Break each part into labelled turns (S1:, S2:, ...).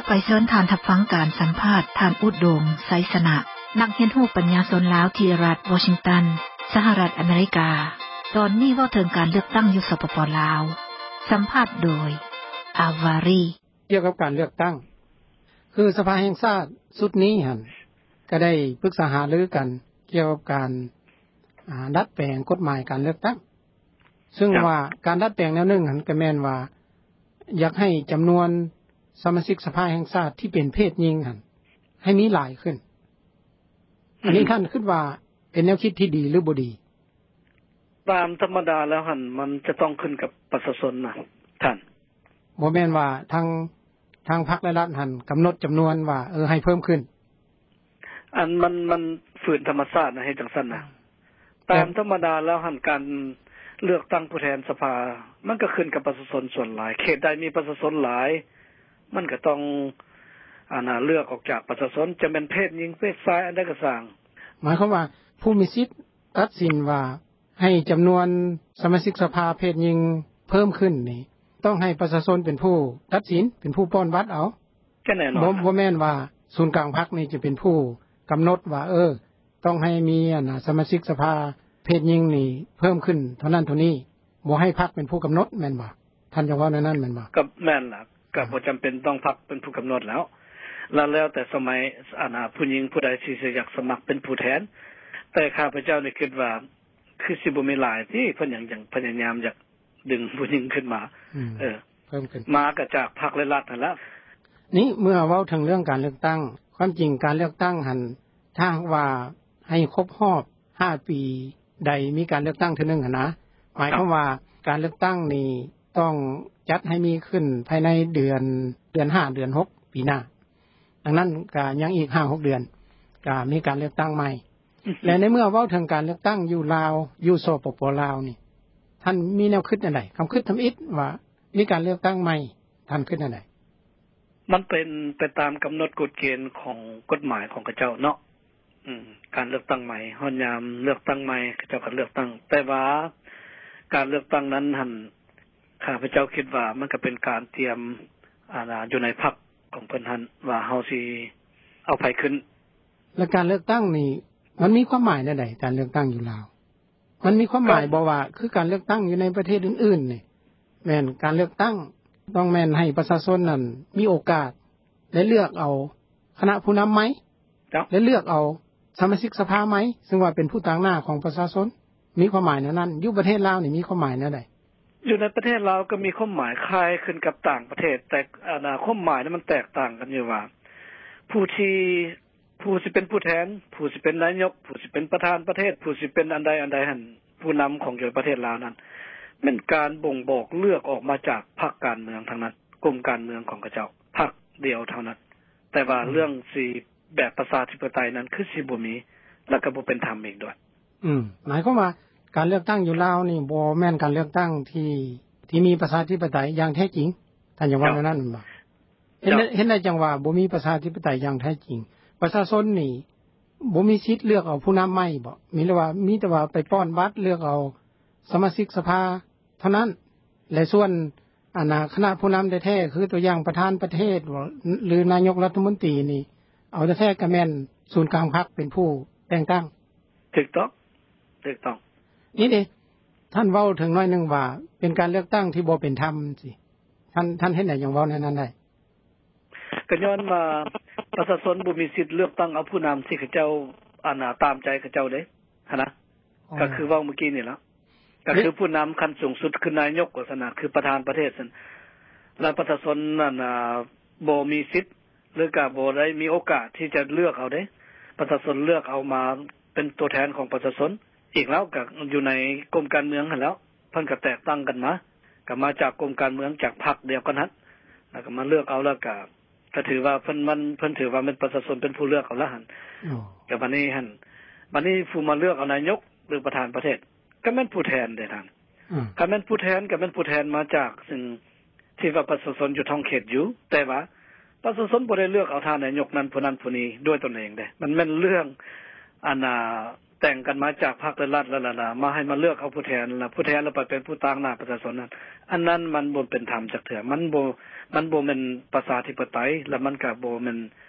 S1: ไปเชิญทานทับฟังการสัมภาษณ์ท่านอุดมไสสนะนักเรียนรู้ปัญญาชนลาวที่รัฐวอชิงตันสหรัฐอเมริกาตอนนี้เว้าถึงการเลือกตั้งอยู่สปป.ลาวสัมภาษณ์โดยอาวารี
S2: เกี่ยวกับการเลือกตั้งคือสภาแห่งชาติสุดนี้หั่นก็ได้ปรึกษาหารือกันเกี่ยวกับการดัดแปลงกฎหมายการเลือกตั้งซึ่งว่าการดัดแปลงแนวนึงหั่นก็แม่นว่าอยากให้จํานวนสมาชิกสภาแห่งชาติที่เป็นเพศหญิงหั่นให้มีหลายขึ้นอันนี้ท่านคิดว่าเป็นแนวคิดที่ดีหรือบ่ดี
S3: ตามธรรมดาแล้วหั่นมันจะต้องขึ้นกับประชาชนนะท่าน
S2: บ่แม่นว่าทางพรรคและรัฐหั่นกําหนดจํานวนว่าให้เพิ่มขึ้น
S3: อันมันฝืนธรรมชาตินะให้จังซั่นนะตามธรรมดาแล้วหั่นการเลือกตั้งผู้แทนสภามันก็ขึ้นกับประชาชนส่วนหลายเขตใดมีประชาชนหลายมันก็ต้องเลือกออกจากประชาชนจะเป็นเพศหญิงเพศชายอันใดก็สร้าง
S2: หมายความว่าผู้มีสิทธิ์ตัดสินว่าให้จํานวนสมาชิกสภาเพศหญิงเพิ่มขึ้นนี่ต้องให้ประชาชนเป็นผู้ตัดสินเป็นผู้ป้อนบัตรเอา
S3: ก็แน่นอน
S2: บ่แม่นว่าศูนย์กลางพรรคนี่จะเป็นผู้กําหนดว่าต้องให้มีสมาชิกสภาเพศหญิงนี่เพิ่มขึ้นเท่านั้นเท่านี้บ่ให้พรรคเป็นผู้กําหนดแม่นบ่ท่านจะว่าแนวนั้นแม่นบ่
S3: ก็แม่นล่ะก็บ่จําเป็นต้องพรรคเป็นผู้กําหนดแล้วแต่สมัยผู้หญิงผู้ใดที่อยากสมัครเป็นผู้แทนแต่ข้าพเจ้านี่คิดว่าคือสิบ่มีหลายที่เพิ่นยังพยายามอยากดึงผู้หญิงขึ้นมา
S2: เพิ่มขึ้น
S3: มาก็จากพรรคและรัฐนั่นแหละ
S2: นี่เมื่อเว้าถึงเรื่องการเลือกตั้งความจริงการเลือกตั้งหั่นถ้าว่าให้ครบรอบ5ปีใดมีการเลือกตั้งเทื่อนึงหั่นนะหมายความว่าการเลือกตั้งนี่ต้องจัดให้มีขึ้นภายในเดือน5เดือน6ปีหน้าดังนั้นก็ยังอีก 5-6 เดือนก็มีการเลือกตั้งใหม่ และในเมื่อเว้าถึงการเลือกตั้งอยู่ลาวอยู่สปป.ลาวนี่ท่านมีแนวคิดอันใดคําคิดทําอิฐว่ามีการเลือกตั้งใหม่ท่านคิดอันใด
S3: มันเป็นไปตามกําหนดกฎเกณฑ์ของกฎหมายของเขาเจ้าเนาะการเลือกตั้งใหม่ฮอดยามเลือกตั้งใหม่เขาเจ้าก็เลือกตั้งแต่ว่าการเลือกตั้งนั้นหั่นข้าพเจ้าคิดว่ามันก็เป็นการเตรียมอยู่ในพรรคของเพิ่นหั่นว่าเฮาสิเอาไผขึ้น
S2: และการเลือกตั้งนี่มันมีความหมายแนวใดการเลือกตั้งอยู่ลาวมันมีความหมายบ่ว่าคือการเลือกตั้งอยู่ในประเทศอื่นๆนี่แม่นการเลือกตั้งต้องแม่นให้ประชาชนนั้นมีโอกาสได้เลือกเอาคณะผู้นําไหมได้เลือกเอาสมาชิกสภาไหมซึ่งว่าเป็นผู้ต่างหน้าของประชาชนมีความหมายแนวนั้นอยู่ประเทศลาวนี่มีความหมายแนวใด
S3: อยู่ในประเทศลาวก็มีความหมายคล้ายขึ้นกับต่างประเทศแต่ความหมายนั้นมันแตกต่างกันอยู่ว่าผู้สิเป็นผู้แทนผู้สิเป็นนายกผู้สิเป็นประธานประเทศผู้สิเป็นอันใดหั่นผู้นําของอยู่ประเทศลาวนั้นเป็นการบ่งบอกเลือกออกมาจากพรรคการเมืองทั้งนั้นกลุ่มการเมืองของเขาเจ้าพรรคเดียวเท่านั้นแต่ว่าเรื่องสิแบบประชาธิปไตยนั้นคือสิบ่มีแล้วก็บ่เป็นธรรมอีกด้วย
S2: หมายความว่าการเลือกตั้งอยู่ลาวนี่บ่แม่นการเลือกตั้งที่มีประชาธิปไตยอย่างแท้จริงท่านอย่าว่าแนวนั้นบ่เห็นได้จังว่าบ่มีประชาธิปไตยอย่างแท้จริงประชาชนนี่บ่มีสิทธิ์เลือกเอาผู้นําใหม่บ่มีแต่ว่าไปป้อนบัตรเลือกเอาสมาชิกสภาเท่านั้นและส่วนคณะผู้นําแท้ๆคือตัวอย่างประธานประเทศหรือนายกรัฐมนตรีนี่เอาแท้ๆก็แม่นศูนย์กลางพรรคเป็นผู้แต่งตั้ง
S3: ถูกต้อง
S2: นี่เด้ท่านเว้าถึงน้อยนึงว่าเป็นการเลือกตั้งที่บ่เป็นธรรมสิท่านเห็นได้อย่างเว้าในนั้นได้
S3: ก็ย้อนมาประชาชนบ่มีสิทธิ์เลือกตั้งเอาผู้นําที่เขาเจ้าตามใจเขาเจ้าเด้หั่นนะก็คือเว้าเมื่อกี้นี่ล่ะก็คือผู้นําขั้นสูงสุดคือนายกว่าซั่นน่ะคือประธานประเทศซั่นแล้วประชาชนนั่นบ่มีสิทธิ์หรือก็บ่ได้มีโอกาสที่จะเลือกเอาเด้ประชาชนเลือกเอามาเป็นตัวแทนของประชาชนอีกแล้วก็อยู่ในกรมการเมืองหั่นแล้วเพิ่นก็แตกต่างกันมาก็มาจากกรมการเมืองจากพรรคเดียวกันนั้นแล้วก็มาเลือกเอาแล้วก็ถือว่าเพิ่นถือว่าเป็นประชาชนเป็นผู้เลือกเอาละหั่นก็บัดนี้ผู้มาเลือกเอานายกหรือประธานประเทศก็แม่นผู้แทนได้ท่านถ้าแม่นผู้แทนก็แม่นผู้แทนมาจากซึ่งที่ว่าประชาชนอยู่ท้องเขตอยู่แต่ว่าประชาชนบ่ได้เลือกเอาท่านนายกนั้นผู้นั้นผู้นี้ด้วยตนเองเด้มันแม่นเรื่องแตแต่งกันมาจากพรรครัฐแล้วล่ะมาให้มาเลือกเอาผู้แทนแล้วผู้แทนแล้วไปเป็นผู้ตั้งหน้าประชาชนนั้นอันนั้นมันบ่เป็นธรรมจักเทื่อมันบ่แม่นประชาธิปไตยแล้วมันก็บ่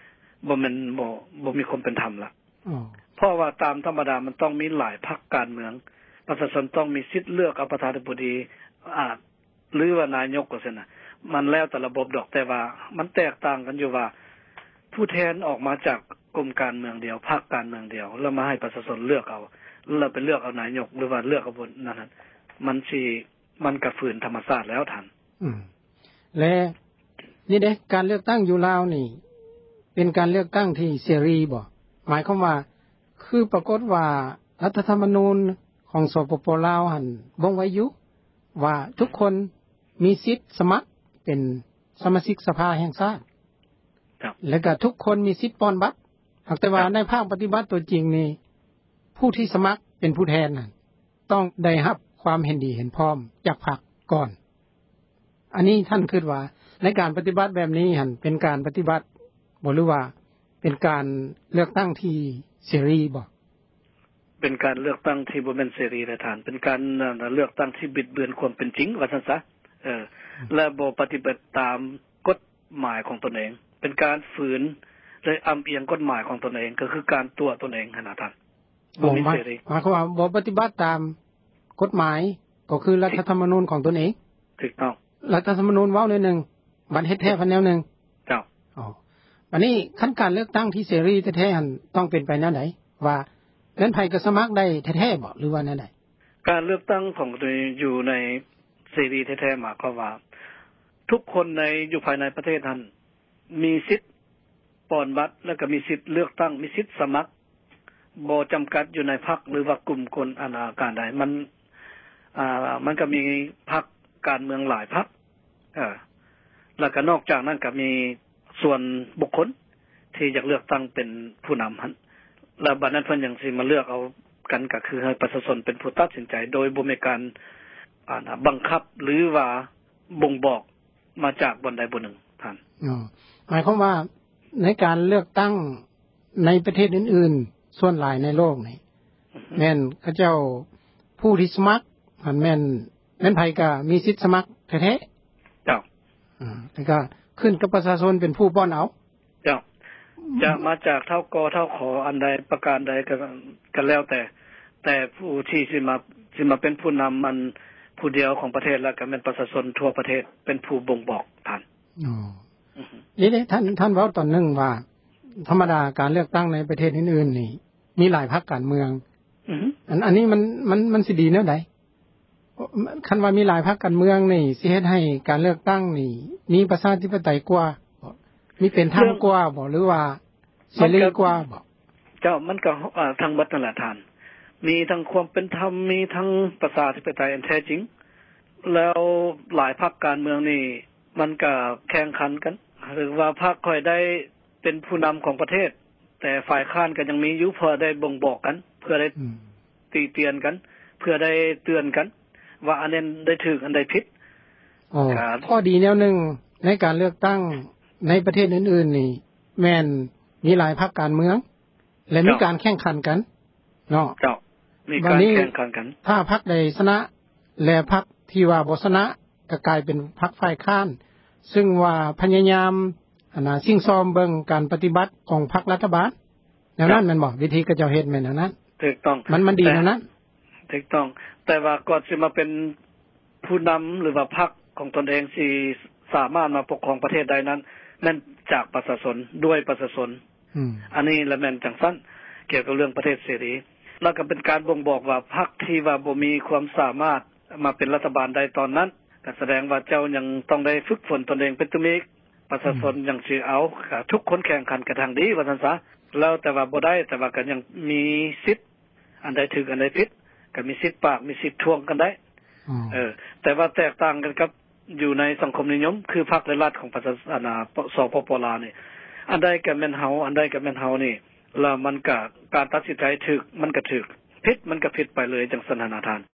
S3: มีความเป็นธรรมล่ะเพราะว่าตามธรรมดามันต้องมีหลายพรรคการเมืองประชาชนต้องมีสิทธิ์เลือกเอาประธานาธิบดีหรือว่านายกก็ซั่นน่ะมันแล้วแต่ระบบดอกแต่ว่ามันแตกต่างกันอยู่ว่าผู้แทนออกมาจากกลุ่มการเมืองเดียวพรรคการเมืองเดียวแล้วมาให้ประชาชนเลือกเอาแล้วไปเลือกเอานายกหรือว่าเลือกเอาบนนั้นมันก็ฝืนธรรมชาติแล้วท่าน
S2: และนี่เด้การเลือกตั้งอยู่ลาวนี่เป็นการเลือกตั้งที่เสรีบ่หมายความว่าคือปรากฏว่ารัฐธรรมนูญของสปป.ลาวหั่นบ่งไว้อยู่ว่าทุกคนมีสิทธิ์สมัครเป็นสมาชิกสภาแห่งชาติแล้วก็ทุกคนมีสิทธิ์ป้อนบัตรหากแต่ว่าในภาคปฏิบัติตัวจริงนี่ผู้ที่สมัครเป็นผู้แทนนั่นต้องได้รับความเห็นดีเห็นพร้อมจากพรรคก่อนอันนี้ท่านคิดว่าในการปฏิบัติแบบนี้หั่นเป็นการปฏิบัติบ่หรือว่าเป็นการเลือกตั้งที่เสรีบ่
S3: เป็นการเลือกตั้งที่บ่แม่นเสรีเลยท่านเป็นการเลือกตั้งที่บิดเบือนความเป็นจริงว่าซั่นซะและบ่ปฏิบัติตามกฎหมายของตนเองเป็นการฝืนเลยอำเอียงกฎหมายของตนเองก็คือการตัวตนเองหั่นน่ะท่าน
S2: บ่มีเสรีหมายความว่าบ่ปฏิบัติตามกฎหมายก็คือรัฐธรรมนูญของตนเอง
S3: ถูกต้อง
S2: รัฐธรรมนูญเว้าแนวนึงบัดเฮ็ดแท้พันแนวนึง
S3: เจ้า
S2: อันนี้ขั้นการเลือกตั้งที่เสรีแท้ๆหั่นต้องเป็นไปแนวไหนว่าแม่นไผก็สมัครได้แท้ๆบ่หรือว่าแนวใด
S3: การเลือกตั้งของตัวอยู่ในเสรีแท้ๆหมายความว่าทุกคนในอยู่ภายในประเทศนั้นมีสิทธิ์ป้อนบัตรแล้วก็มีสิทธิ์เลือกตั้งมีสิทธิ์สมัครบ่จำกัดอยู่ในพรรคหรือว่ากลุ่มคนการใดมันก็มีพรรคการเมืองหลายพรรคแล้วก็นอกจากนั้นก็มีส่วนบุคคลที่อยากเลือกตั้งเป็นผู้นำหั่นแล้วบัดนั้นเพิ่นยังสิมาเลือกเอากันก็คือให้ประชาชนเป็นผู้ตัดสินใจโดยบ่มีการบังคับหรือว่าบ่งบอกมาจากบนใดบนหนึ่งท่าน
S2: หมายความว่าในการเลือกตั้งในประเทศอื่นๆส่วนหลายในโลกนี่แม่นเขาเจ้าผู้ที่สมัครแม่นไผก็มีสิทธิ์สมัครแท้ๆ
S3: เจ้า
S2: แล้วก็ขึ้นกับประชาชนเป็นผู้ป้อนเอา
S3: เจ้าจะมาจากเท่ากเท่าขออันใดประการใดก็แล้วแต่ผู้ที่สิมาเป็นผู้นำมันผู้เดียวของประเทศแล้วก็แม่นประชาชนทั่วประเทศเป็นผู้บ่งบอกท่าน
S2: นี่ท่านเว้าตอนนึงว่าธรรมดาการเลือกตั้งในประเทศอื่นๆนี่มีหลายพรรคการเมืองอันนี้มันสิดีแนวใดคันว่ามีหลายพรรคการเมืองนี่สิเฮ็ดให้การเลือกตั้งนี่มีประชาธิปไตยกว่ามีเป็นธรรมกว่าบ่หรือว่าเสรีกว่าบ่
S3: เจ้ามันก็ทั้งหมดนั่นแหละท่านมีทั้งความเป็นธรรมมีทั้งประชาธิปไตยอันแท้จริงแล้วหลายพรรคการเมืองนี่มันก็แข่งขันกันหรือว่าพรรคค่อยได้เป็นผู้นำของประเทศแต่ฝ่ายค้านก็ยังมีอยู่เพื่อได้บ่งบอกกันเพื่อได้ตีเตียนกันเพื่อได้เตือนกันว่าอันนั้นได้ถูกอันใดผิด
S2: ข้อดีแนวนึงในการเลือกตั้งในประเทศอื่นๆนี่แม่นมีหลายพรรคการเมืองและมีการแข่งขันกันเนาะ
S3: เจ้ามีการแข่งขันกัน
S2: ถ้าพรรคใดชนะและพรรคที่ว่าบ่ชนะก็กลายเป็นพรรคฝ่ายค้านซึ่งว่าพยายามชิงซ้อมเบิ่งการปฏิบัติของพรรครัฐบาลแนวนั้นแม่นบ่วิธีก็เจ้าเฮ็ดแม่นแนวนั้น
S3: ถูกต้อง
S2: มันดีแนวนั้น
S3: ถูกต้องแต่ว่าก่อนสิมาเป็นผู้นำหรือว่าพรรคของตนเองสิสามารถมาปกครองประเทศใดนั้นนั่นจากประชาชนด้วยประชาชนอันนี้ละแม่นจังซั่นเกี่ยวกับเรื่องประเทศเสรีแล้วก็เป็นการบ่งบอกว่าพรรคที่ว่าบ่มีความสามารถมาเป็นรัฐบาลใดตอนนั้นก็แสดงว่าเจ้ายังต้องได้ฝึกฝนตนเองเป็นตัวเองประชาชนยังสิเอาทุกคนแข่งขันกันทางดีว่าซั่นซะแล้วแต่ว่าบ่ได้แต่ว่าก็ยังมีสิทธิ์อันใดถูกอันใดผิดก็มีสิทธิ์ปากมีสิทธิ์ทวงกันได้แต่ว่าแตกต่างกันครับอยู่ในสังคมนิยมคือพรรครัฐของประชาสปป.ลาวนี่อันใดก็แม่นเฮาอันใดก็แม่นเฮานี่แล้วมันก็การตัดสินใจถูกมันก็ถูกผิดมันก็ผิดไปเลยจังซั่นน่ะท่าน